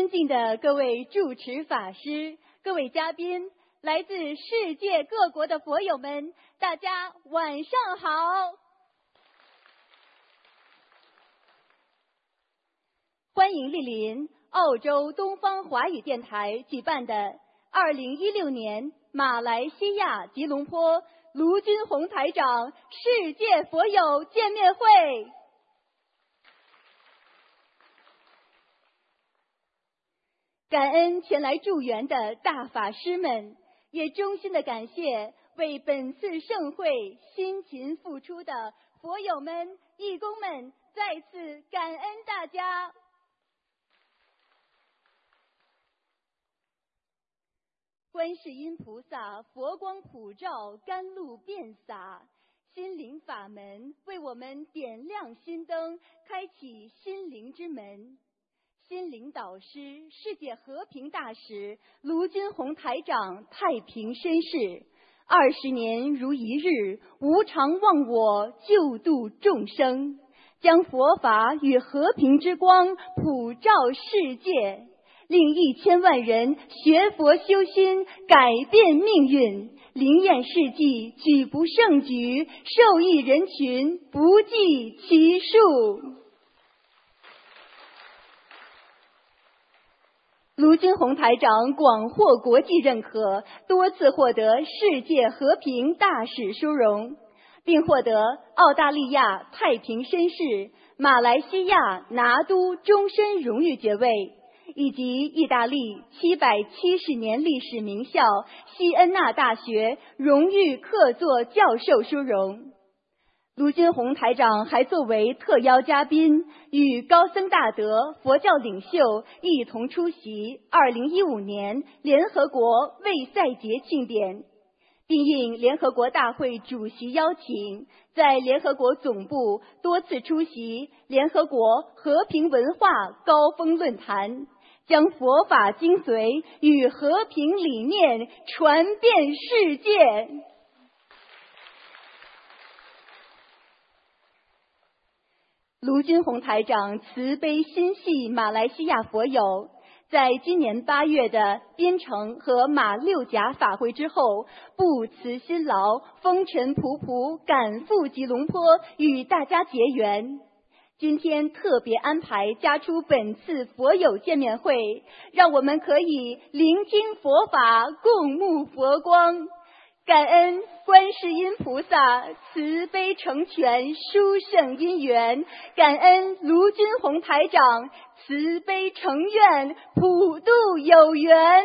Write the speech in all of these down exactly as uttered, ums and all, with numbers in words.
尊敬的各位主持法师、各位嘉宾，来自世界各国的佛友们，大家晚上好。欢迎莅临澳洲东方华语电台举办的二零一六年马来西亚吉隆坡卢军宏台长世界佛友见面会。感恩前来助缘的大法师们，也衷心的感谢为本次盛会辛勤付出的佛友们、义工们，再次感恩大家。观世音菩萨佛光普照，甘露遍洒，心灵法门为我们点亮心灯，开启心灵之门。心灵导师、世界和平大使卢军宏台长太平身世，二十年如一日，无常忘我，救度众生，将佛法与和平之光普照世界，令一千万人学佛修心，改变命运，灵验事迹举不胜举，受益人群不计其数。卢军宏台长广获国际认可，多次获得世界和平大使殊荣，并获得澳大利亚太平绅士、马来西亚拿督终身荣誉爵位，以及意大利七百七十年历史名校西恩纳大学荣誉客座教授殊荣。卢军宏台长还作为特邀嘉宾，与高僧大德、佛教领袖一同出席二零一五年联合国卫赛节庆典，并应联合国大会主席邀请，在联合国总部多次出席联合国和平文化高峰论坛，将佛法精髓与和平理念传遍世界。卢军宏台长慈悲心系马来西亚佛友，在今年八月的槟城和马六甲法会之后，不辞辛劳，风尘仆仆赶赴吉隆坡与大家结缘。今天特别安排加出本次佛友见面会，让我们可以聆听佛法，共沐佛光。感恩观世音菩萨慈悲成全殊胜因缘，感恩卢军宏台长慈悲成愿普度有缘。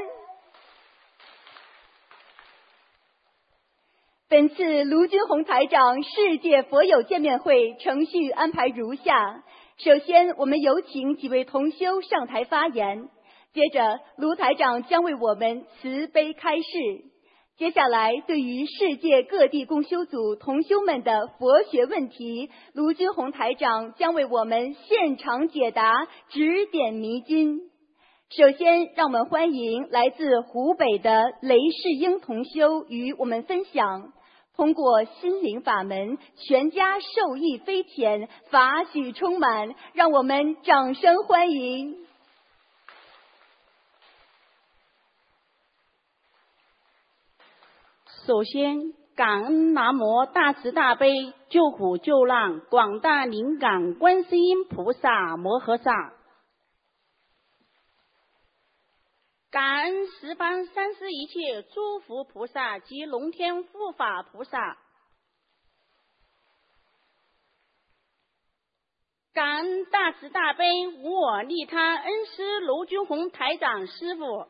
本次卢军宏台长世界佛友见面会程序安排如下：首先，我们有请几位同修上台发言，接着卢台长将为我们慈悲开示。接下来，对于世界各地共修组同修们的佛学问题，卢军宏台长将为我们现场解答，指点迷津。首先，让我们欢迎来自湖北的雷世英同修与我们分享，通过心灵法门，全家受益匪浅，法喜充满，让我们掌声欢迎。 首先，感恩南无大慈大悲救苦救难广大灵感观世音菩萨摩诃萨，感恩十方三世一切诸佛菩萨及龙天护法菩萨，感恩大慈大悲无我利他恩师卢军宏台长师父，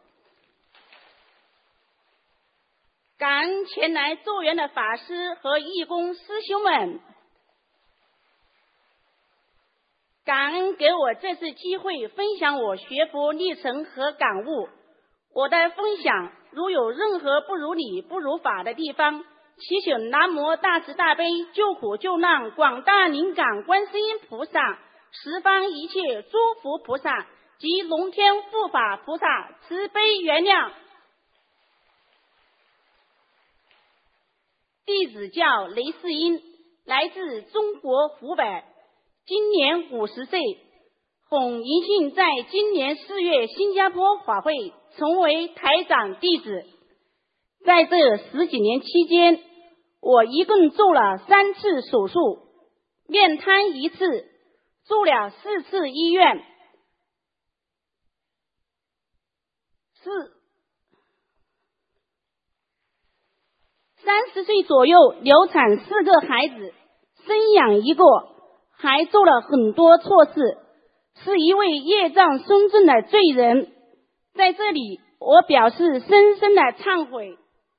感恩前来助缘的法师和义工师兄们，感恩给我这次机会分享我学佛历程和感悟。我的分享如有任何不如理不如法的地方，祈请南无大慈大悲救苦救难广大灵感观世音菩萨、十方一切诸佛菩萨及龙天护法菩萨慈悲原谅。弟子叫雷世英，来自中国湖北，今年五十岁， 本银杏在今年四月新加坡法会成为台长弟子。在这十几年期间，我一共做了三次手术，面瘫一次，住了四次医院。四三十岁左右流产四个孩子，生养一个，还做了很多错事，是一位业障深重的罪人。在这里，我表示深深的忏悔。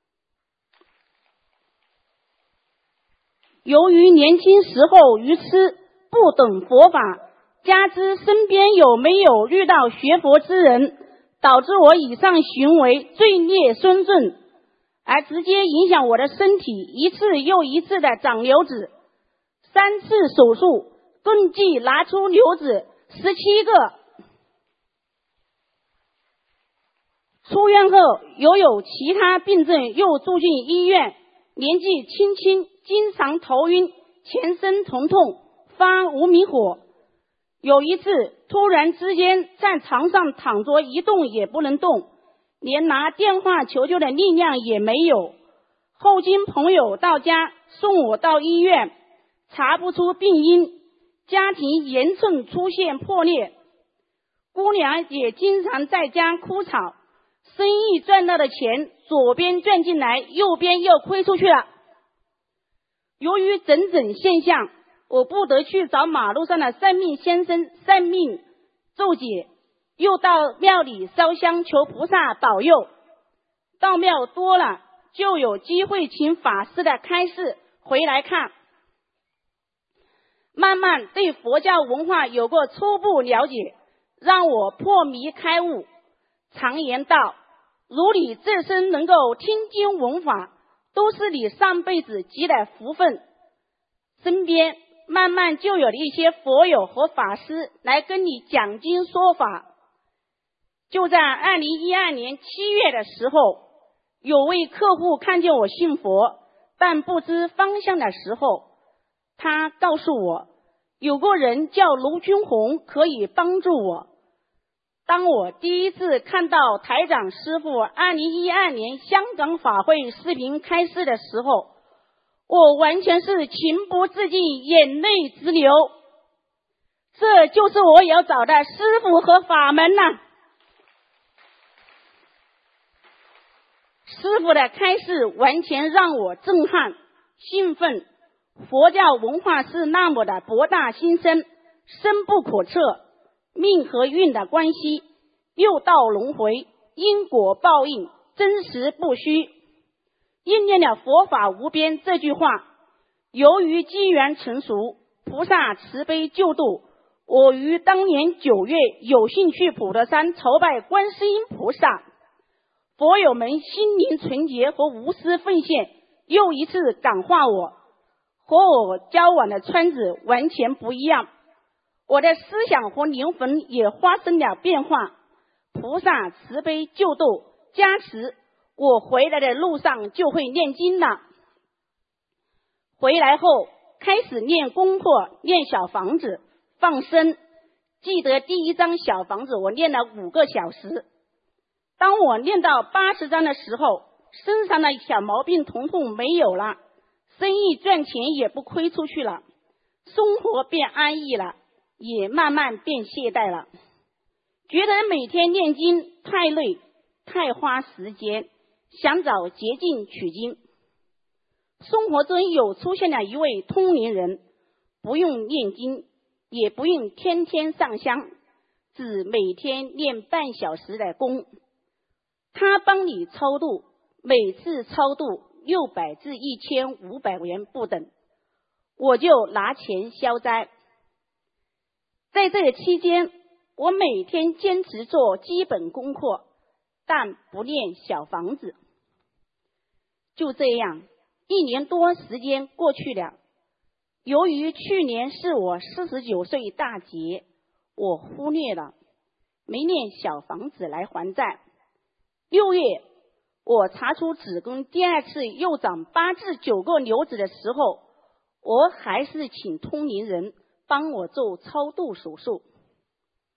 由于年轻时候愚痴，不懂佛法，加之身边有没有遇到学佛之人，导致我以上行为罪孽深重，而直接影响我的身体一次又一次的长瘤子。三次手术共计拿出瘤子十七个。出院后又有其他病症，又住进医院。年纪轻轻，经常头晕，全身疼痛，发无名火。有一次突然之间在床上躺着一动也不能动，连拿电话求救的力量也没有。后经朋友到家送我到医院，查不出病因，家庭严重出现破裂。姑娘也经常在家哭吵，生意赚到的钱左边赚进来，右边又亏出去了。由于种种现象，我不得去找马路上的算命先生算命咒解，又到庙里烧香求菩萨保佑。到庙多了，就有机会请法师的开示回来看，慢慢对佛教文化有过初步了解，让我破迷开悟。常言道，如你这生能够听经闻法，都是你上辈子积的福分。身边慢慢就有了一些佛友和法师来跟你讲经说法。就在二零一二年七月的时候，有位客户看见我信佛，但不知方向的时候，他告诉我有个人叫卢军红可以帮助我。当我第一次看到台长师父二零一二年香港法会视频开示的时候，我完全是情不自禁，眼泪直流。这就是我要找的师父和法门呐、啊！师父的开示完全让我震撼、兴奋。佛教文化是那么的博大精深，深不可测。命和运的关系，六道轮回，因果报应，真实不虚。应验了佛法无边这句话。由于机缘成熟，菩萨慈悲救度，我于当年九月有幸去普陀山朝拜观世音菩萨。佛友们心灵纯洁和无私奉献，又一次感化我，和我交往的圈子完全不一样。我的思想和灵魂也发生了变化。菩萨慈悲救度加持，我回来的路上就会念经了。回来后开始念功课，念小房子，放生。记得第一张小房子我念了五个小时。当我念到八十张的时候，身上的小毛病统统没有了，生意赚钱也不亏出去了，生活变安逸了，也慢慢变懈怠了。觉得每天念经太累，太花时间，想找捷径取经。生活中有出现了一位通灵人，不用念经，也不用天天上香，只每天念半小时的功。他帮你超度，每次超度六百至一千五百元不等，我就拿钱消灾。在这个期间，我每天坚持做基本功课，但不念小房子。就这样，一年多时间过去了。由于去年是我四十九岁大劫，我忽略了，没念小房子来还债。六月，我查出子宫第二次又长八至九个瘤子的时候，我还是请通灵人帮我做超度手术。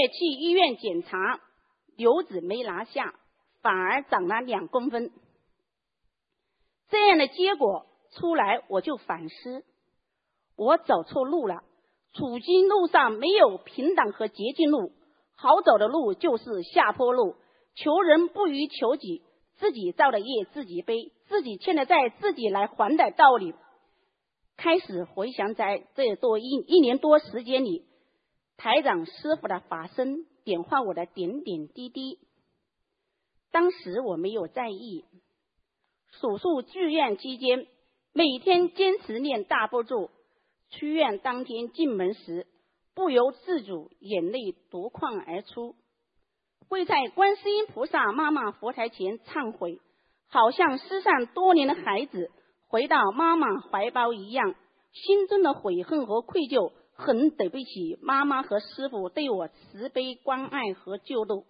月去医院检查，瘤子没拿下，反而长了两公分。这样的结果出来，我就反思，我走错路了。处经路上没有平坦和捷径路，好走的路就是下坡路。求人不如求己，自己造的业自己背，自己欠的债自己来还的道理。开始回想在这多一一年多时间里，台长师父的法身点化我的点点滴滴。当时我没有在意。手术住院期间，每天坚持念大悲咒。出院当天进门时，不由自主眼泪夺眶而出，跪在观世音菩萨妈妈佛台前忏悔，好像失散多年的孩子回到妈妈怀抱一样，心中的悔恨和愧疚，很对不起妈妈和师父对我慈悲关爱和救度。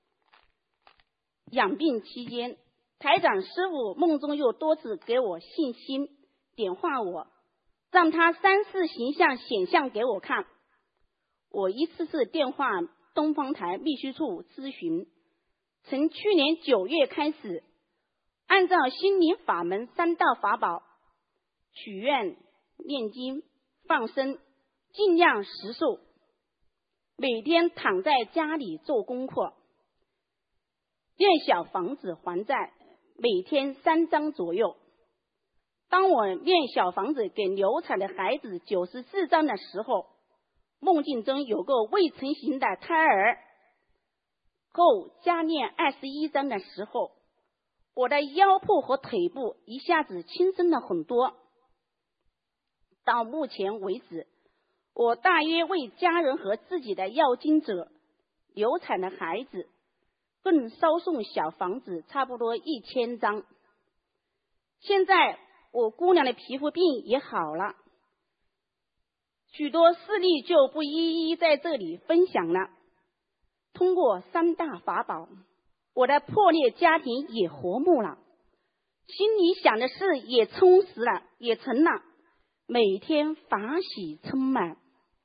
养病期间，台长师父梦中又多次给我信心，点化我，让他三世形象显像给我看。我一次次电话东方台秘书处咨询，从去年九月开始，按照心灵法门三大法宝，许愿、念经、放生，尽量实受，每天躺在家里做功课，念小房子还债，每天三张左右。当我念小房子给流产的孩子九十四张的时候，梦境中有个未成型的胎儿，后加念二十一张的时候，我的腰部和腿部一下子轻松了很多。到目前为止，我大约为家人和自己的要经者、流产的孩子共烧送小房子差不多一千张。现在我姑娘的皮肤病也好了，许多事例就不一一在这里分享了。通过三大法宝，我的破裂家庭也和睦了，心里想的事也充实了，也成了，每天法喜充满。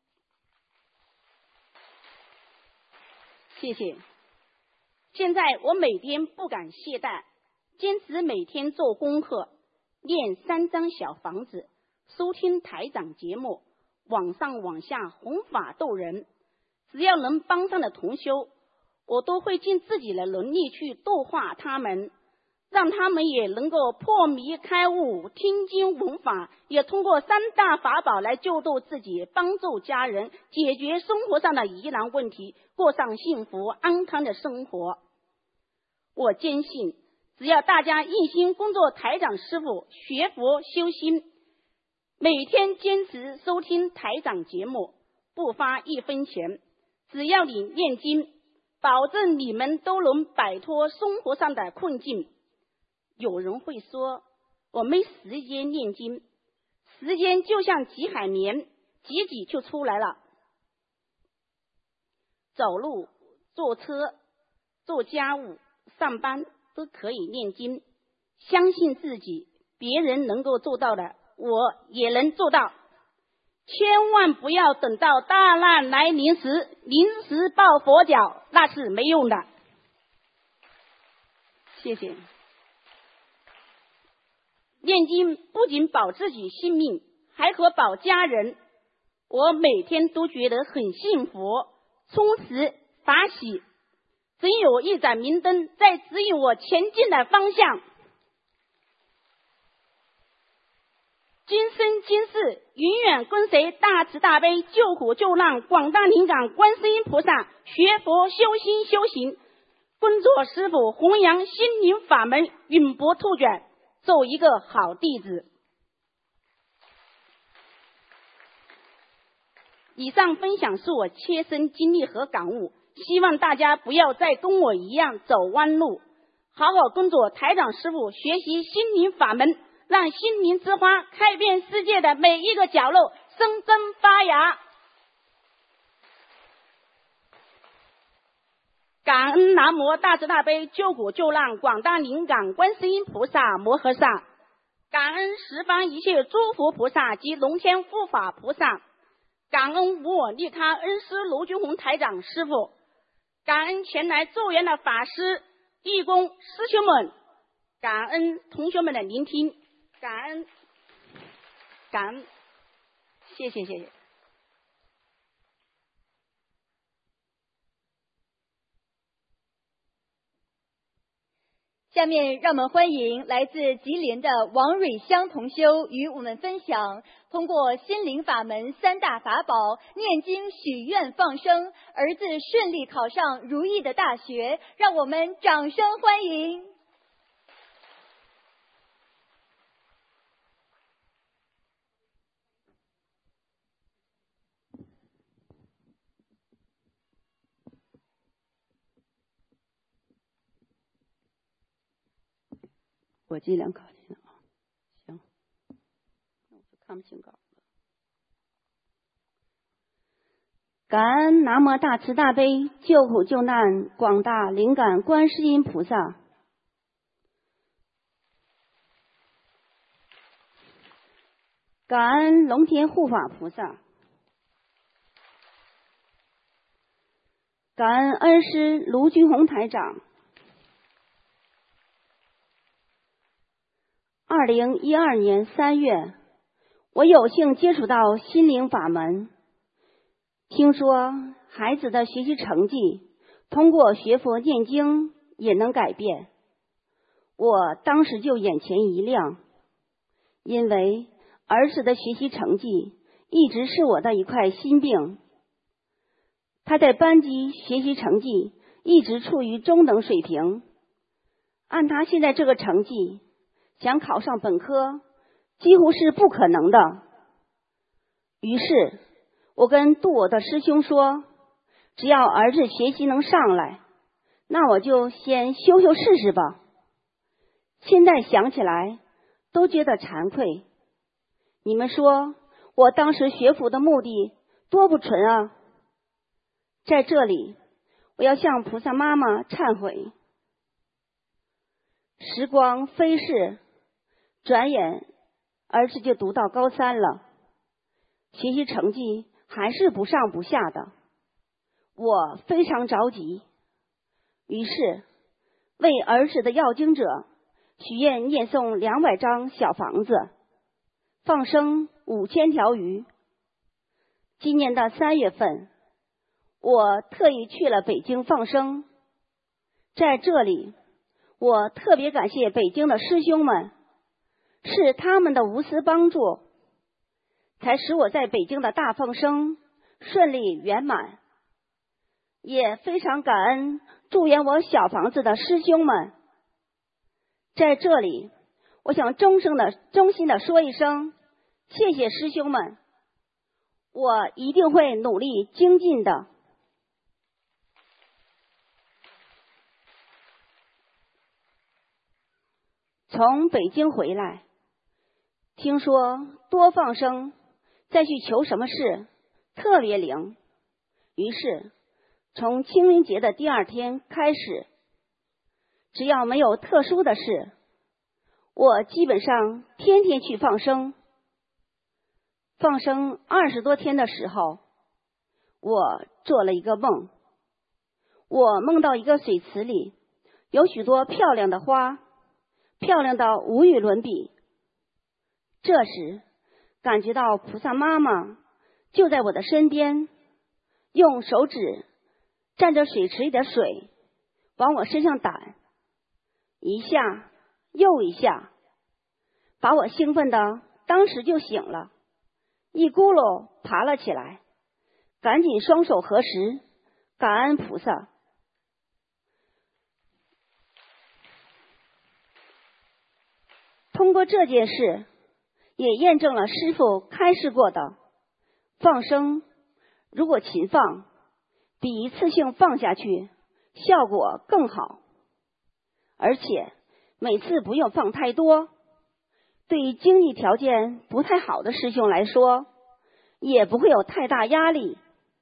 谢谢。现在我每天不敢懈怠，坚持每天做功课，念三张小房子，收听台长节目，网上网下弘法度人，只要能帮上的同修，我都会尽自己的能力去度化他们，让他们也能够破迷开悟，听经闻法，也通过三大法宝来救度自己，帮助家人，解决生活上的疑难问题，过上幸福安康的生活。我坚信，只要大家一心工作台长师父，学佛修心，每天坚持收听台长节目，不发一分钱，只要你念经，保证你们都能摆脱生活上的困境。有人会说，我没时间念经，时间就像挤海绵，挤挤就出来了。走路、坐车、做家务、上班都可以念经，相信自己，别人能够做到的，我也能做到。千万不要等到大难来临时临时抱佛脚，那是没用的。谢谢。念经不仅保自己性命，还可保家人。我每天都觉得很幸福、充实、法喜，总有一盏明灯在指引我前进的方向。今生今世永远跟随大慈大悲救苦救难广大灵感观世音菩萨学佛修心修行，工作师父弘扬心灵法门，永不兔卷，做一个好弟子。以上分享是我切身经历和感悟，希望大家不要再跟我一样走弯路，好好工作台长师父，学习心灵法门，让心灵之花开遍世界的每一个角落，生根发芽。感恩南无大慈大悲救苦救难广大灵感观世音菩萨摩诃萨，感恩十方一切诸佛菩萨及龙天护法菩萨，感恩无我利他恩师卢军宏台长师父， 感恩前来助缘的法师、义工、师兄们，感恩同学们的聆听，感恩，感恩，谢谢谢谢。 下面让我们欢迎来自吉林的王瑞香同修与我们分享通过心灵法门三大法宝念经许愿放生，儿子顺利考上如意的大学，让我们掌声欢迎。 我尽量考进啊，行，那我就看不清稿了。感恩南无大慈大悲救苦救难广大灵感观世音菩萨，感恩龙天护法菩萨，感恩恩师卢军宏台长。二零一二年三月，我有幸接触到心灵法门，听说孩子的学习成绩通过学佛念经也能改变，我当时就眼前一亮，因为儿子的学习成绩一直是我的一块心病。他在班级学习成绩一直处于中等水平，按他现在这个成绩，想考上本科几乎是不可能的。于是我跟度我的师兄说，只要儿子学习能上来，那我就先修修试试吧。现在想起来都觉得惭愧。你们说我当时学佛的目的多不纯啊！在这里我要向菩萨妈妈忏悔。时光飞逝，转眼儿子就读到高三了，学习成绩还是不上不下的，我非常着急。于是为儿子的要经者许愿念诵两百张小房子，放生五千条鱼。今年的三月份，我特意去了北京放生。在这里我特别感谢北京的师兄们，是他们的无私帮助，才使我在北京的大放生顺利圆满。也非常感恩助缘我小房子的师兄们。在这里我想衷声的衷心的说一声谢谢师兄们，我一定会努力精进的。从北京回来，听说多放生再去求什么事特别灵，于是从清明节的第二天开始，只要没有特殊的事，我基本上天天去放生。放生二十多天的时候，我做了一个梦，我梦到一个水池里有许多漂亮的花，漂亮到无与伦比。这时感觉到菩萨妈妈就在我的身边，用手指蘸着水池里的水往我身上掸，一下又一下，把我兴奋的当时就醒了，一咕噜爬了起来，赶紧双手合十，感恩菩萨。通过这件事，也验证了师父开示过的，放生如果勤放，比一次性放下去效果更好，而且每次不用放太多，对于经济条件不太好的师兄来说，也不会有太大压力。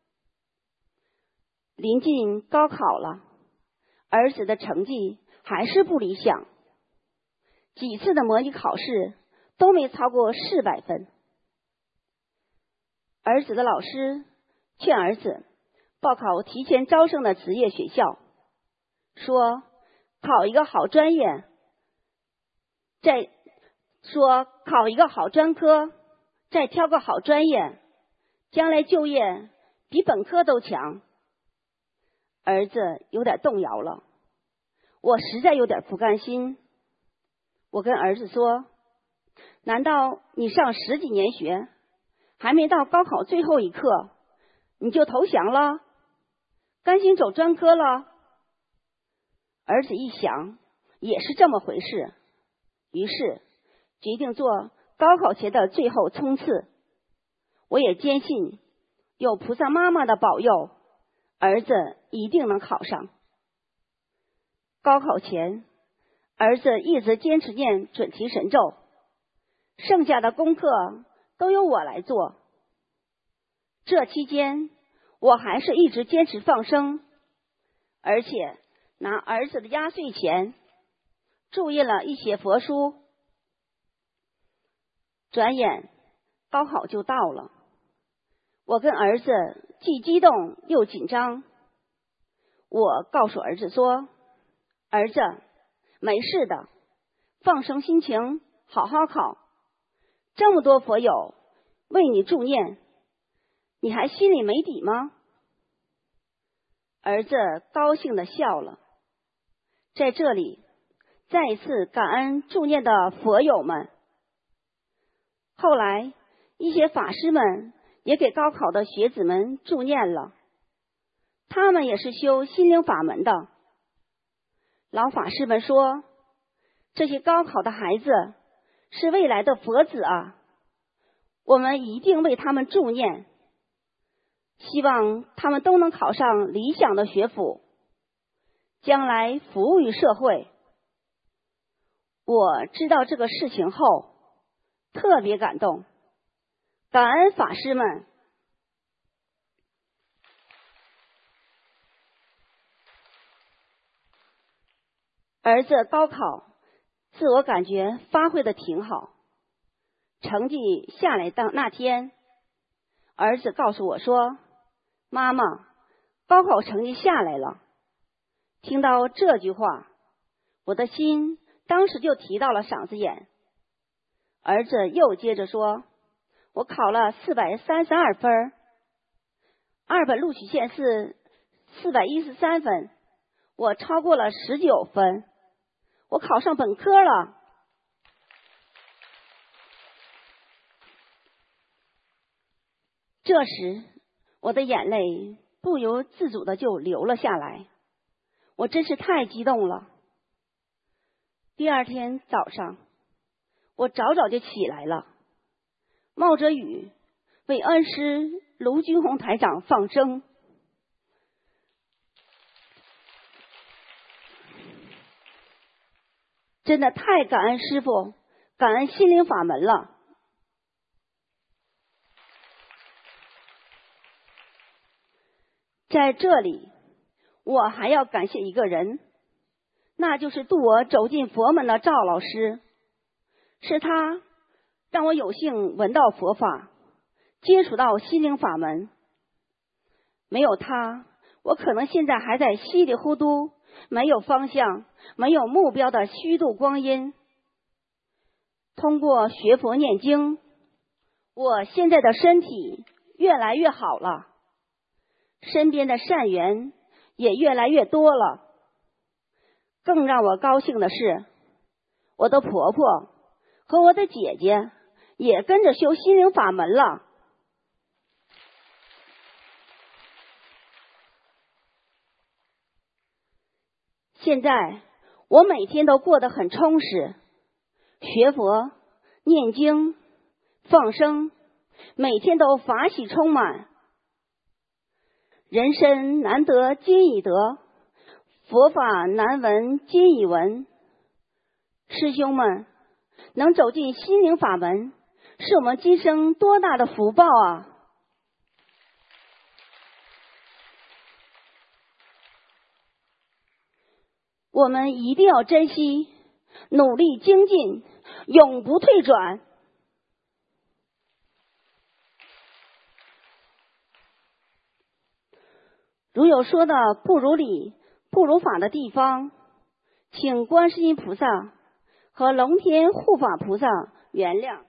临近高考了，儿子的成绩还是不理想，几次的模拟考试都没超过四百分。儿子的老师劝儿子报考提前招生的职业学校，说考一个好专业，再说考一个好专科，再挑个好专业，将来就业比本科都强。儿子有点动摇了，我实在有点不甘心。我跟儿子说，难道你上十几年学，还没到高考最后一刻，你就投降了？甘心走专科了？儿子一想，也是这么回事，于是决定做高考前的最后冲刺。我也坚信，有菩萨妈妈的保佑，儿子一定能考上。高考前，儿子一直坚持念准提神咒，剩下的功课都由我来做。这期间，我还是一直坚持放生，而且拿儿子的压岁钱注印了一些佛书。转眼高考就到了，我跟儿子既激动又紧张。我告诉儿子说，儿子，没事的，放松心情，好好考。这么多佛友为你助念，你还心里没底吗？儿子高兴地笑了。在这里再一次感恩助念的佛友们。后来一些法师们也给高考的学子们助念了，他们也是修心灵法门的。老法师们说，这些高考的孩子是未来的佛子啊，我们一定为他们助念，希望他们都能考上理想的学府，将来服务于社会。我知道这个事情后，特别感动，感恩法师们。儿子高考自我感觉发挥的挺好，成绩下来当那天，儿子告诉我说，妈妈，高考成绩下来了。听到这句话，我的心当时就提到了嗓子眼。儿子又接着说，我考了四百三十二分，二本录取线是四百一十三分，我超过了十九分，我考上本科了。这时我的眼泪不由自主的就流了下来，我真是太激动了。第二天早上，我早早就起来了，冒着雨为恩师卢军红台长放生。真的太感恩师父，感恩心灵法门了。在这里，我还要感谢一个人，那就是渡我走进佛门的赵老师。是他让我有幸闻到佛法，接触到心灵法门。没有他，我可能现在还在稀里糊涂，没有方向，没有目标的虚度光阴。通过学佛念经，我现在的身体越来越好了，身边的善缘也越来越多了。更让我高兴的是，我的婆婆和我的姐姐也跟着修心灵法门了。现在我每天都过得很充实，学佛、念经、放生，每天都法喜充满。人生难得今已得，佛法难闻今已闻。师兄们，能走进心灵法门，是我们今生多大的福报啊！我们一定要珍惜，努力精进，永不退转。 如有说的不如理、不如法的地方，请观世音菩萨和龙天护法菩萨原谅。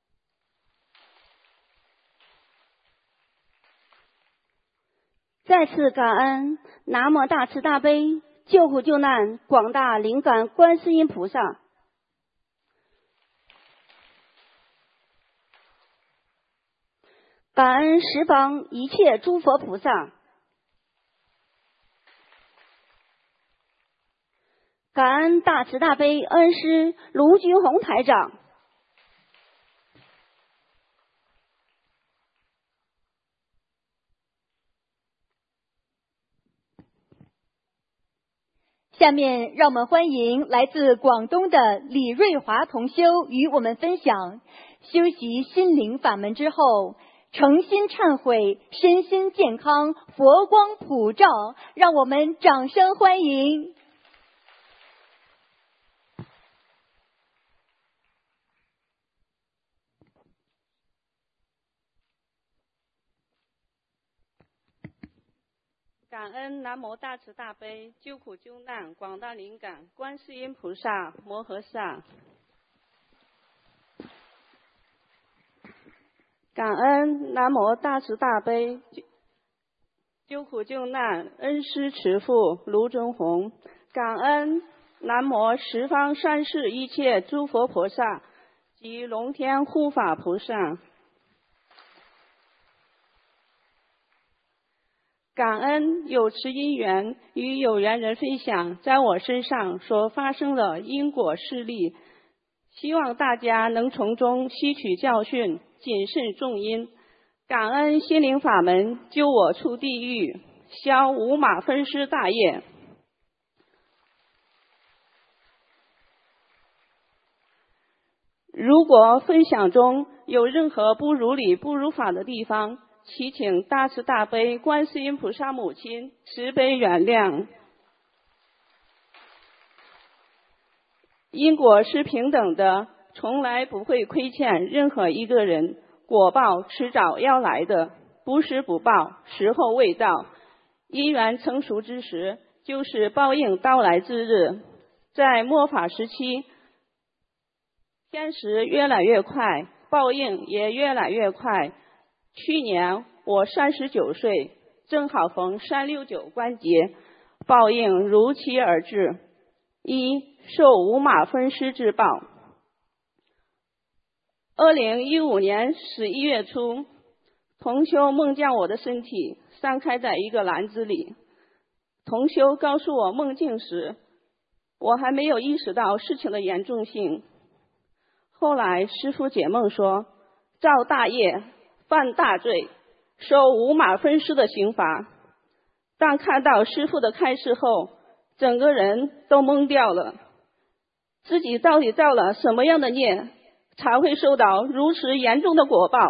再次感恩南无大慈大悲救苦救难广大灵感观世音菩萨，感恩十方一切诸佛菩萨，感恩大慈大悲恩师卢军宏台长。 下面让我们欢迎来自广东的李瑞华同修与我们分享修习心灵法门之后诚心忏悔，身心健康，佛光普照，让我们掌声欢迎。 感恩南无大慈大悲救苦救难广大灵感观世音菩萨摩诃萨，感恩南无大慈大悲救苦救难恩师慈父卢尊宏，感恩南无十方三世一切诸佛菩萨及龙天护法菩萨，感恩有持因缘与有缘人分享在我身上所发生的因果事例，希望大家能从中吸取教训，谨慎重因。感恩心灵法门救我出地狱，消五马分尸大业。如果分享中有任何不如理不如法的地方，祈请大慈大悲观世音菩萨母亲慈悲原谅。因果是平等的，从来不会亏欠任何一个人，果报迟早要来的，不时不报，时候未到。因缘成熟之时，就是报应到来之日。在末法时期，天时越来越快，报应也越来越快。去年我三十九岁，正好逢三六九关节，报应如期而至。一、受五马分尸之报。二零一五年十一月初，同修梦见我的身体散开在一个篮子里。同修告诉我梦境时，我还没有意识到事情的严重性。后来师父解梦说，造大业犯大罪，受五马分尸的刑罚。当看到师父的开示后，整个人都懵掉了，自己到底造了什么样的孽，才会受到如此严重的果报？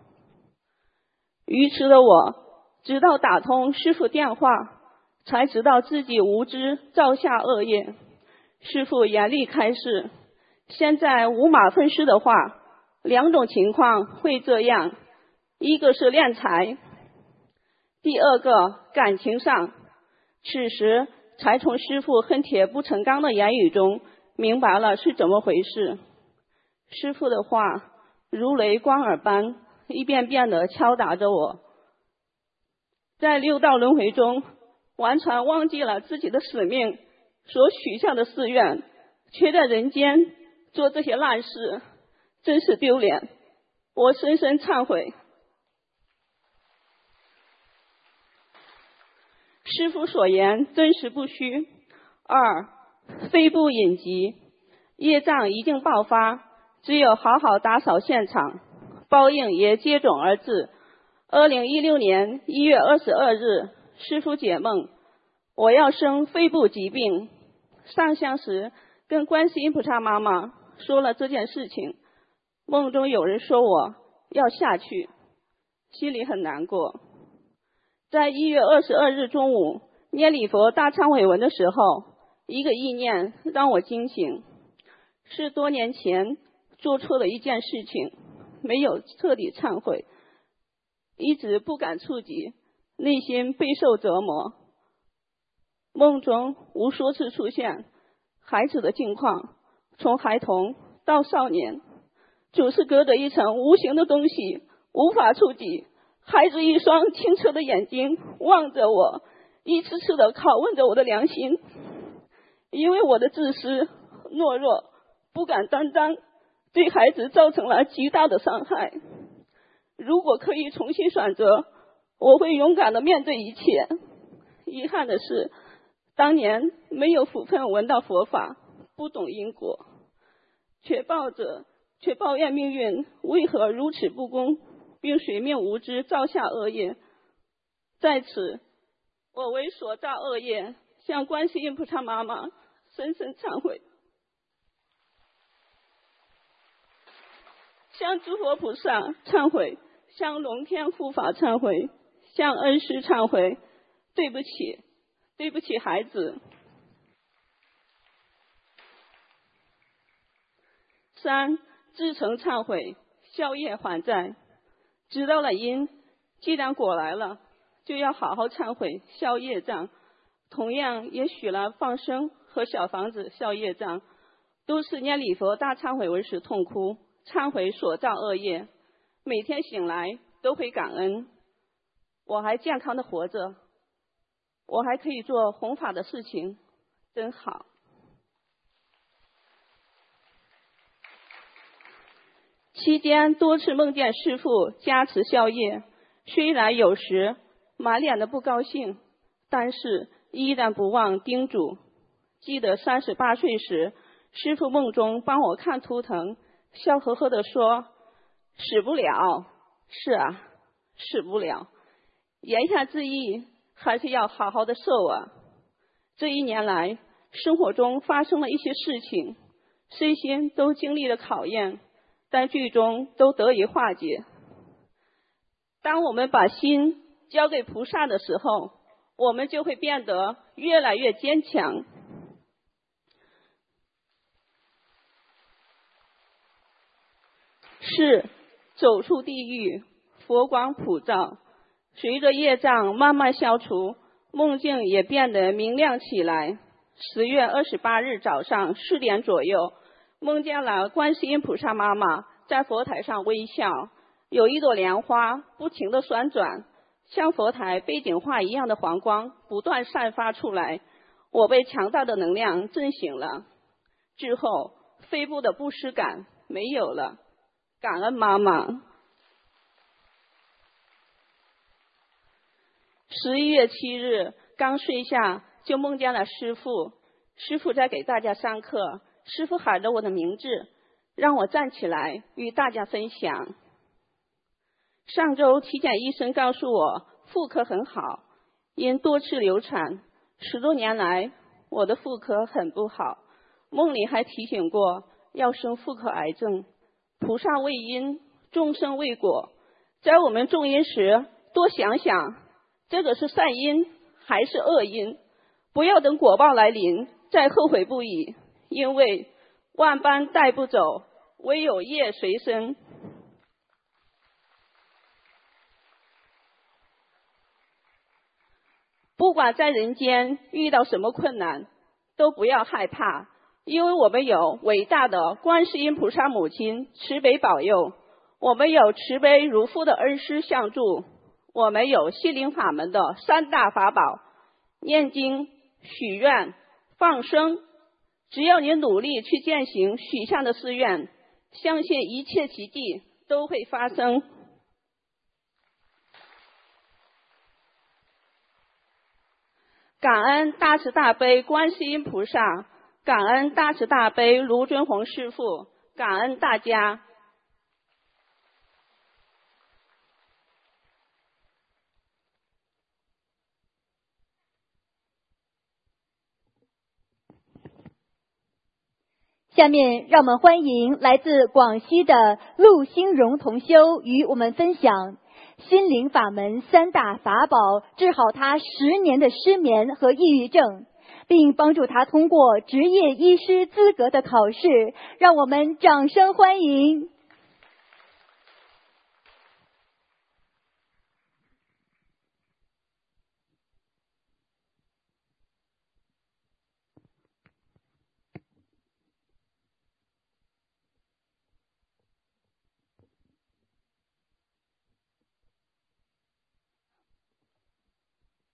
愚痴的我，直到打通师父电话，才知道自己无知造下恶业。师父严厉开示，现在五马分尸的话，两种情况会这样，一个是敛财，第二个感情上。此时才从师父恨铁不成钢的言语中明白了是怎么回事。师父的话如雷光耳般一遍遍地敲打着我，在六道轮回中完全忘记了自己的使命，所许下的誓愿，却在人间做这些烂事，真是丢脸，我深深忏悔。师父所言真实不虚。二、非不隐疾，业障已经爆发，只有好好打扫现场，报应也接踵而至。二零一六年一月二十二日，师父解梦，我要生肺部疾病。上香时跟观世音菩萨妈妈说了这件事情，梦中有人说我要下去，心里很难过。在一月二十二日中午念礼佛大忏悔文的时候，一个意念让我惊醒，是多年前做错了一件事情，没有彻底忏悔，一直不敢触及， 内心备受折磨。梦中无数次出现孩子的境况，从孩童到少年，总是隔着一层无形的东西，无法触及。孩子一双清澈的眼睛望着我，一次次的拷问着我的良心。因为我的自私、懦弱、不敢担当，对孩子造成了极大的伤害。如果可以重新选择，我会勇敢的面对一切。遗憾的是，当年没有福分闻到佛法，不懂因果，却抱着却抱怨命运为何如此不公，并随命无知造下恶业。在此，我为所造恶业向观世音菩萨妈妈深深忏悔，向诸佛菩萨忏悔，向龙天护法忏悔，向恩师忏悔。对不起，对不起孩子。三、至诚忏悔，消业还债。知道了因，既然果来了，就要好好忏悔消业障。同样也许了放生和小房子消业障，都是念礼佛大忏悔文时痛哭，忏悔所造恶业，每天醒来都会感恩，我还健康的活着，我还可以做弘法的事情，真好。期间多次梦见师父加持消业，虽然有时满脸的不高兴，但是依然不忘叮嘱。记得三十八岁时，师父梦中帮我看图腾，笑呵呵地说：“死不了。”是啊，死不了。言下之意，还是要好好的受啊。这一年来，生活中发生了一些事情，身心都经历了考验，但最终都得以化解。当我们把心交给菩萨的时候，我们就会变得越来越坚强。是，走出地狱，佛光普照。随着业障慢慢消除，梦境也变得明亮起来。十月二十八日早上四点左右，梦见了观世音菩萨妈妈在佛台上微笑，有一朵莲花不停地旋转，像佛台背景画一样的黄光不断散发出来。我被强大的能量震醒了，之后肺部的不适感没有了，感恩妈妈。十一月七日刚睡下，就梦见了师父。师父在给大家上课，师父喊着我的名字，让我站起来与大家分享。上周体检医生告诉我妇科很好，因多次流产，十多年来我的妇科很不好。梦里还提醒过要生妇科癌症。菩萨为因，众生为果，在我们种因时多想想，这个是善因还是恶因，不要等果报来临再后悔不已，因为万般带不走，唯有业随身。不管在人间遇到什么困难，都不要害怕，因为我们有伟大的观世音菩萨母亲慈悲保佑，我们有慈悲如父的恩师相助，我们有心灵法门的三大法宝：念经、许愿、放生。只要你努力去践行许下的誓愿，相信一切奇迹都会发生。感恩大慈大悲观世音菩萨，感恩大慈大悲卢尊宏师父，感恩大家。 下面让我们欢迎来自广西的陆兴荣同修与我们分享心灵法门三大法宝，治好他十年的失眠和抑郁症，并帮助他通过执业医师资格的考试。让我们掌声欢迎。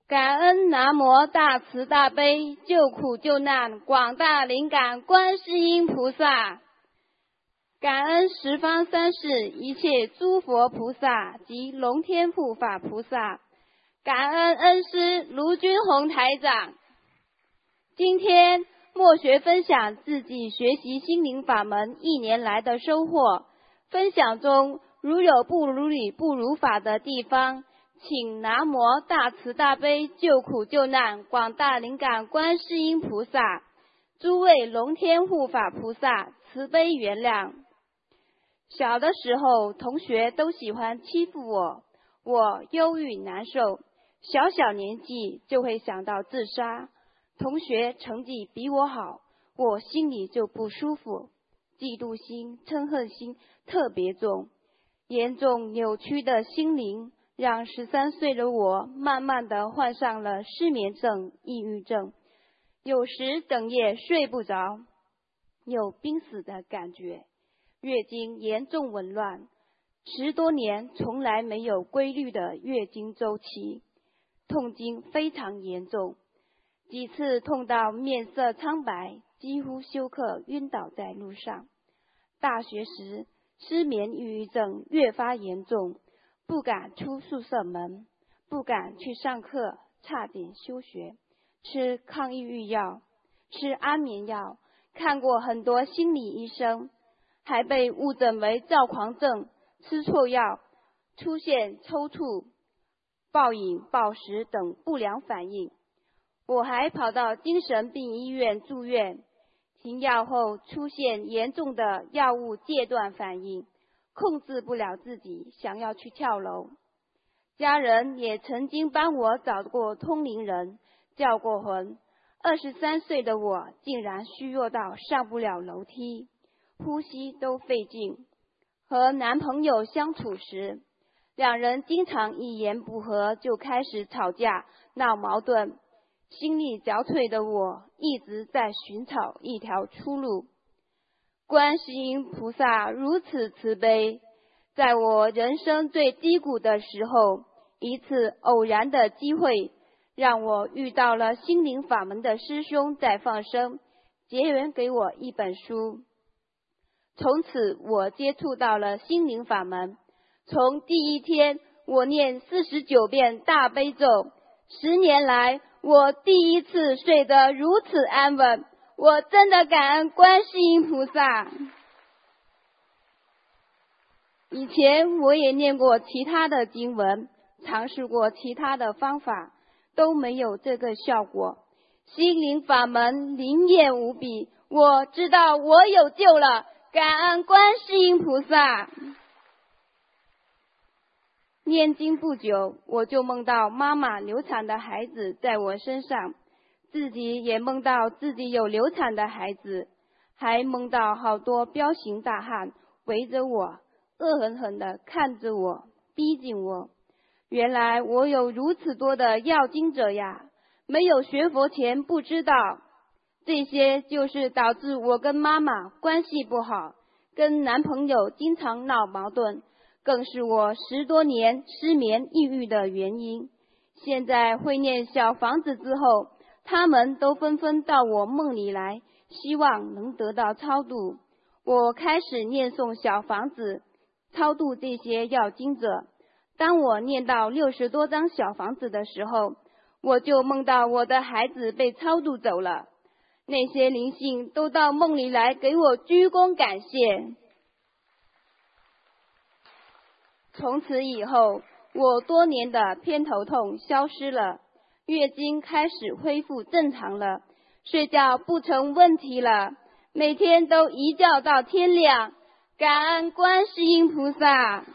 感恩南无大慈大悲救苦救难广大灵感观世音菩萨，感恩十方三世一切诸佛菩萨及龙天护法菩萨，感恩恩师卢军宏台长。今天默学分享自己学习心灵法门一年来的收获，分享中如有不如理不如法的地方，请南无大慈大悲救苦救难广大灵感观世音菩萨、诸位龙天护法菩萨慈悲原谅。小的时候，同学都喜欢欺负我，我忧郁难受，小小年纪就会想到自杀。同学成绩比我好，我心里就不舒服，嫉妒心、嗔恨心特别重，严重扭曲的心灵让十三岁的我慢慢的患上了失眠症、抑郁症，有时整夜睡不着，有濒死的感觉，月经严重紊乱，十多年从来没有规律的月经周期，痛经非常严重，几次痛到面色苍白，几乎休克晕倒在路上。大学时失眠抑郁症越发严重，不敢出宿舍门，不敢去上课，差点休学，吃抗抑郁药，吃安眠药，看过很多心理医生，还被误诊为躁狂症，吃错药，出现抽搐、暴饮暴食等不良反应。我还跑到精神病医院住院，停药后出现严重的药物戒断反应，控制不了自己，想要去跳楼。家人也曾经帮我找过通灵人，叫过魂。二十三岁的我竟然虚弱到上不了楼梯，呼吸都费劲。和男朋友相处时，两人经常一言不合就开始吵架闹矛盾，心力交瘁的我一直在寻找一条出路。观世音菩萨如此慈悲，在我人生最低谷的时候，一次偶然的机会，让我遇到了心灵法门的师兄在放生，结缘给我一本书。从此我接触到了心灵法门，从第一天我念四十九遍大悲咒，十年来我第一次睡得如此安稳，我真的感恩观世音菩萨。以前我也念过其他的经文，尝试过其他的方法，都没有这个效果。心灵法门灵验无比，我知道我有救了，感恩观世音菩萨。念经不久，我就梦到妈妈流产的孩子在我身上，自己也梦到自己有流产的孩子，还梦到好多彪形大汉围着我，恶狠狠地看着我，逼近我。原来我有如此多的要经者呀，没有学佛前不知道。这些就是导致我跟妈妈关系不好，跟男朋友经常闹矛盾，更是我十多年失眠抑郁的原因。现在会念小房子之后，他们都纷纷到我梦里来，希望能得到超度。我开始念诵小房子，超度这些要经者。当我念到六十多张小房子的时候，我就梦到我的孩子被超度走了。那些灵性都到梦里来给我鞠躬感谢。从此以后，我多年的偏头痛消失了，月经开始恢复正常了，睡觉不成问题了，每天都一觉到天亮，感恩观世音菩萨。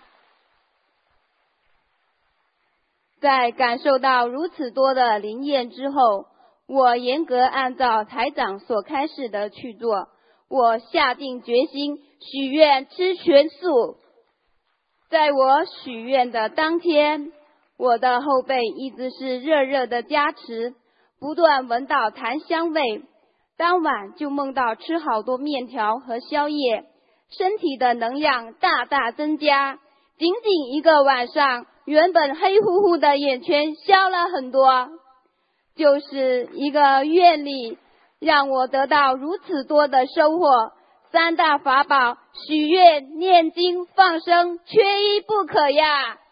在感受到如此多的灵验之后，我严格按照台长所开示的去做，我下定决心许愿吃全素。在我许愿的当天，我的后背一直是热热的加持，不断闻到檀香味。当晚就梦到吃好多面条和宵夜，身体的能量大大增加。仅仅一个晚上，原本黑乎乎的眼圈消了很多。 就是一个愿力，让我得到如此多的收获。三大法宝，许愿、念经、放生，缺一不可呀。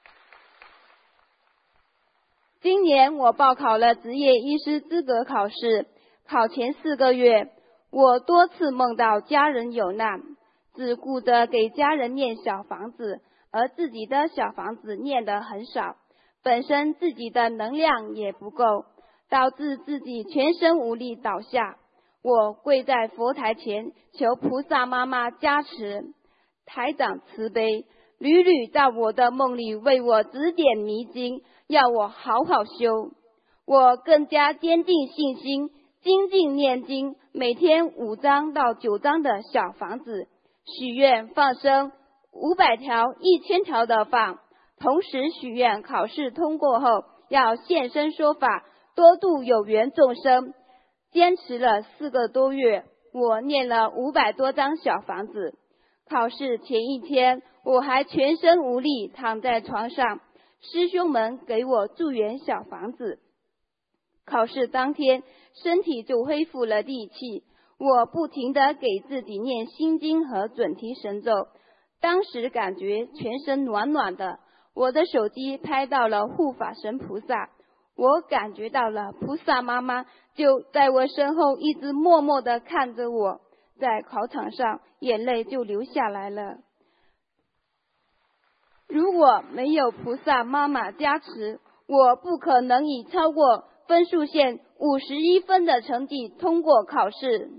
今年我报考了执业医师资格考试，考前四个月，我多次梦到家人有难，只顾着给家人念小房子，而自己的小房子念得很少，本身自己的能量也不够，导致自己全身无力倒下。我跪在佛台前，求菩萨妈妈加持，台长慈悲，屡屡在我的梦里为我指点迷津，要我好好修。我更加坚定信心，精进念经，每天五张到九张的小房子，许愿放生五百条、一千条的放，同时许愿考试通过后要现身说法，多度有缘众生。坚持了四个多月，我念了五百多张小房子。考试前一天，我还全身无力躺在床上，师兄们给我助缘小房子。考试当天，身体就恢复了力气，我不停地给自己念心经和准提神咒，当时感觉全身暖暖的。我的手机拍到了护法神菩萨，我感觉到了菩萨妈妈就在我身后一直默默地看着我，在考场上眼泪就流下来了。如果没有菩萨妈妈加持，我不可能以超过分数线五十一分的成绩通过考试。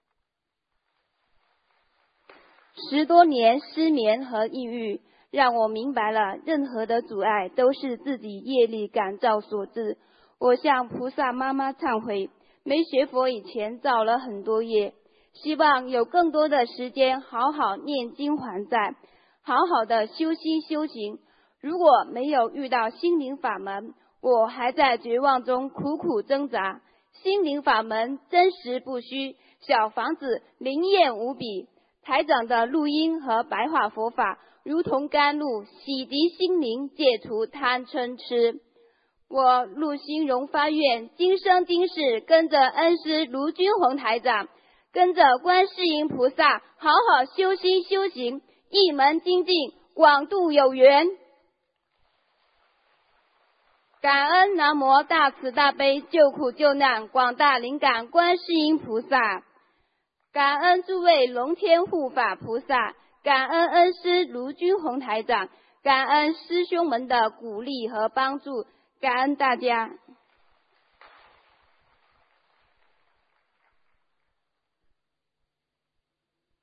十多年失眠和抑郁，让我明白了任何的阻碍都是自己业力感召所致。我向菩萨妈妈忏悔，没学佛以前造了很多业，希望有更多的时间好好念经还债，好好的修心修行。如果没有遇到心灵法门，我还在绝望中苦苦挣扎。心灵法门真实不虚，小房子灵验无比，台长的录音和白话佛法如同甘露，洗涤心灵，戒除贪嗔痴。我陆心荣发愿，今生今世跟着恩师卢军宏台长，跟着观世音菩萨好好修心修行，一门精进，广度有缘。感恩南无大慈大悲救苦救难广大灵感观世音菩萨，感恩诸位龙天护法菩萨，感恩恩师卢军宏台长，感恩师兄们的鼓励和帮助，感恩大家。